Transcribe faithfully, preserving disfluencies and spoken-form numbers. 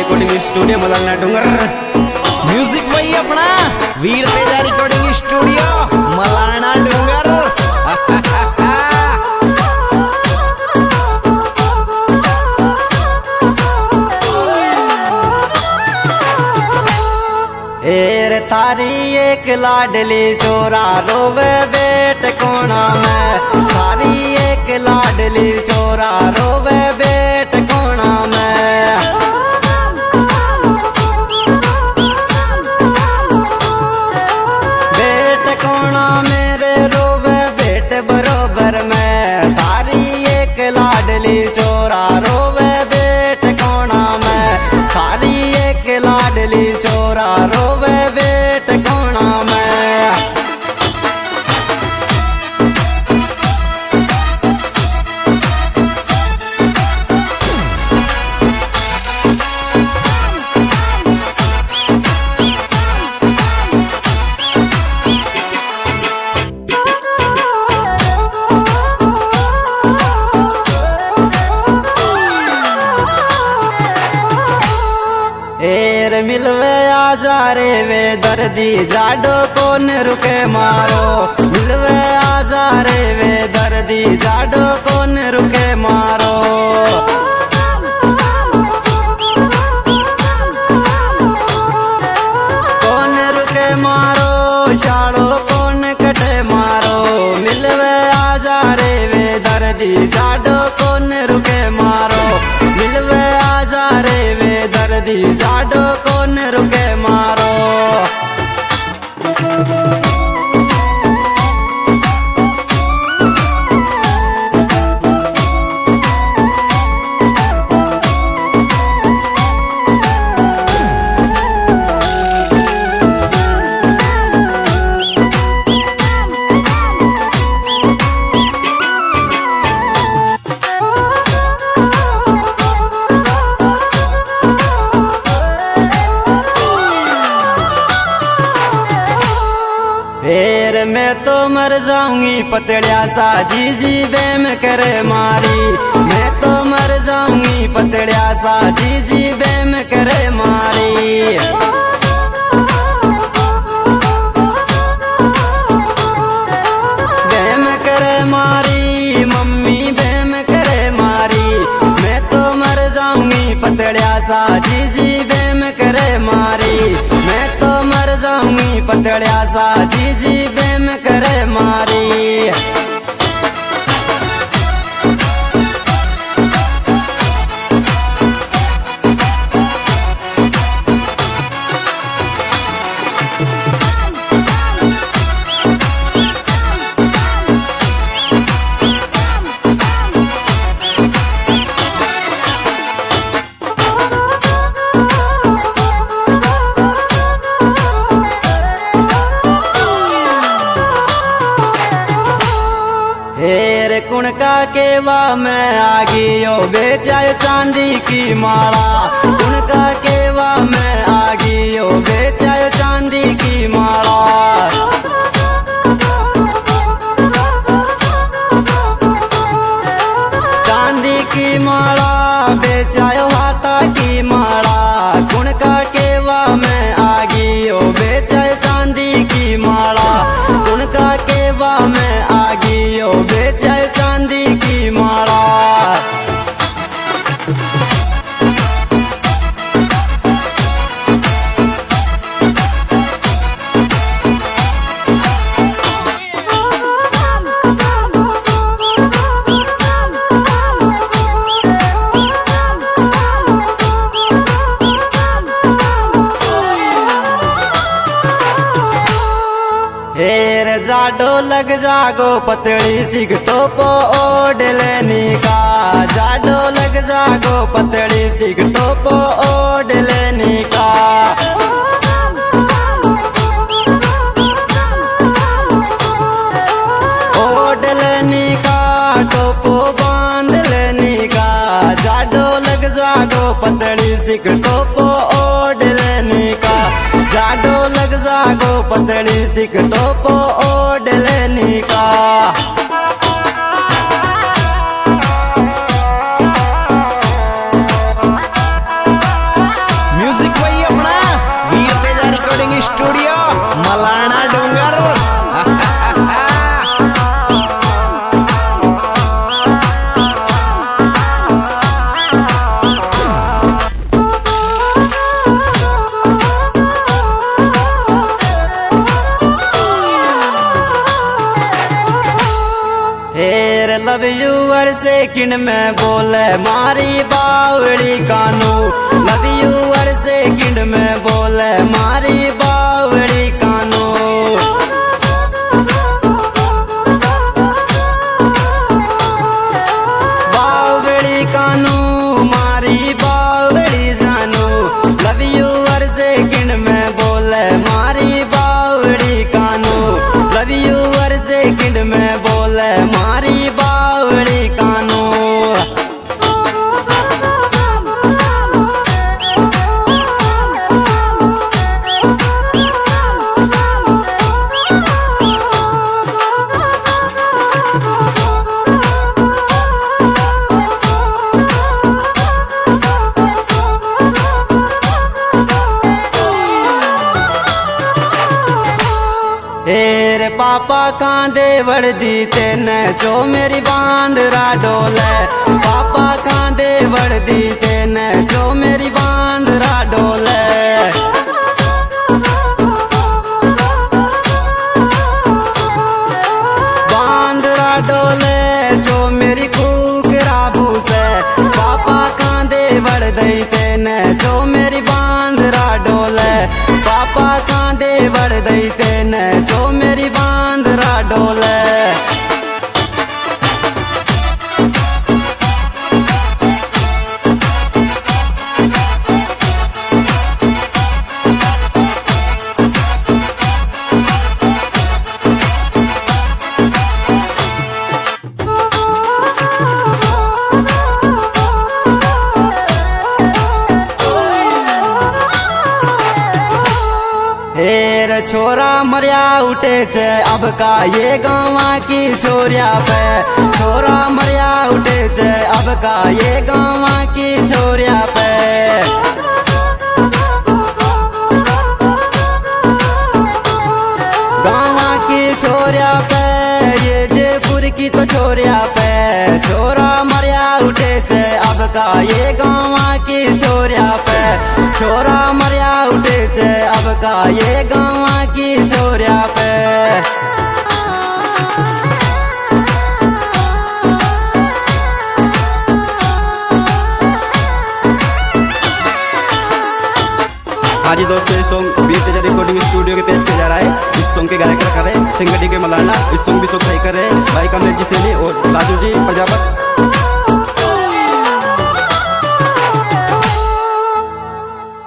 Recording studio मदलना डूंगर। Music वही अपना वीर तेजा रिकॉर्डिंग स्टूडियो मलाना डूंगर। एर थारी एक लाडली चोरा रोवे बेट कोना में, थारी एक लाडली चोरा रोवे बेट कोना में। बेट कोना मेरे रोवे बेट बरोबर में, थारी एक लाडली चोरा रोवे बेट कोना में, थारी एक लाडली चोरा रोवे बेट कोना में। एर मिलवे आजारे वे दर्दी जाडो कौन रुके मारो, मिलवे आजारे वे दर्दी जाडो कौन रुके मारो। कौन रुके मारो शाड़ो कौन कटे मारो, मिलवे आजारे वे दर्दी जाडो कौन रुके मारो, मिलवे आजारे वे दर्दी जाडो कौन रुके मारो। फेर मैं तो मर जाऊंगी पतड़िया सा जी जी बेम करे मारी, मैं तो मर जाऊंगी पतड़िया सा जी जी बेम करे मारी। बेम करे मारी मम्मी बेम करे मारी, मैं तो मर जाऊंगी पतड़िया सा जी जी बेम करे मारी, मैं तो मर जाऊंगी पतड़िया सा जी जी बेम करे मारी। हेर कुणका केवा में आगी यो बेचाए चांदी की माला, कुणका केवा में आगी यो बेचाए चांदी की माला। चांदी की माला बेचायो हाथा की माला, कुणका केवा में आगी यो बेचाए चांदी की माला, कुणका केवा में आगी यो बेचाए चांदी की माला। हेर जाडो लग जागो पतड़ी सिख टोपो ओढ़ लेनी का, जाडो लग जागो पतड़ी सिख टोपो ओढ़ लेनी का। ओढ़ लेनी का टोपो बांध लेनी का, जाडो लग जागो पतड़ी सिख टोपो ओढ़ लेनी का, जाडो लग जागो पतड़ी सिख टोपो ओढ़ लेनी का। हेर लव यू हर सेकंड में बोले मारी बावड़ी कानू, लव यू हर सेकंड में बोले मारी बावड़ी कानू। बावड़ी कानू मारी बावड़ी जानू, लव यू हर सेकंड में बोले मारी बावड़ी कानू, लव यू हर सेकंड में बोले मारी बावड़ी कानू। हेर पापा कांदे वर्दी तेने जो मेरी बांदरा डोले, पापा कांदे वर्दी तेने जो मेरी बांदरा डोले। बांदरा डोले जो मेरी कुकरा भूसे, पापा कांदे वर्दी तेने जो मेरी बांदरा डोले, पापा कांदे वर्दी तेने जो मेरी बांदरा डोले। हेर छोरा मरिया उठे छे अब का ये गाँवा की छोरिया पे, छोरा मरिया उठे छे अब का ये गाँवा की छोरिया पे। गाँवा की छोरिया पे ये जयपुर की तो छोरिया पे, छोरा मरिया उठे छे अब का ये गाँवा की छोरिया पे, छोरा मरिया उठे छे अब का ये गाँवा की छोरिया पे। हाँ जी दोस्तों, ये सॉन्ग वीर तेजा रिकॉर्डिंग स्टूडियो के पेश किया जा रहा है। इस सॉन्ग के गायक कर रहे सिंगर डी के मलाना, इस सॉन्ग भी सॉन्ग भाई कर रहे भाई कमलेश जी सेली और राजू जी प्रजापत।